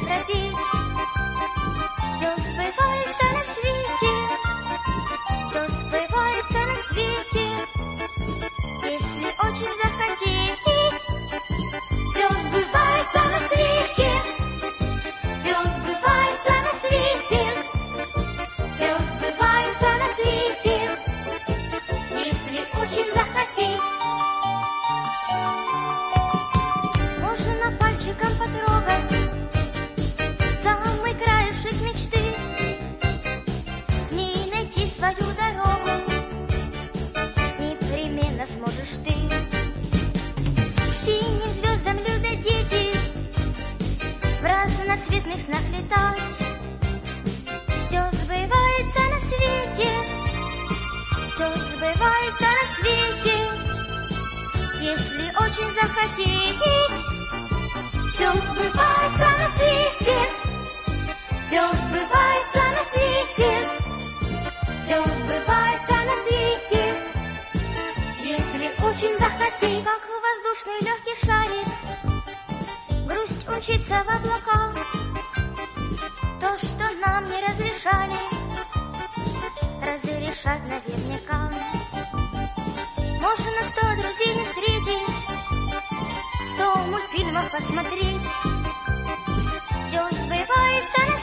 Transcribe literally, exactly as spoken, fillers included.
пропеть. Все сбывается на свете, все сбывается на свете, если очень захотеть. Все сбывается на свете, все сбывается на свете, все сбывается на свете, если очень захотеть. Можно пальчиком потрогать самый краешек мечты, в ней найти свою дорогу непременно сможешь ты. К синим звездам любят дети в разноцветных снах летать. Все сбывается на свете, все сбывается на свете, если очень захотеть. Все сбывается на свете, все сбывается на свете, все сбывается на свете, если очень захотеть. Как воздушный легкий шарик, грусть учится в облаках. То, что нам не разрешали, разрешать наверняка. Можно сто друзей не встретить, сто мультфильмов посмотреть. Все сбывается на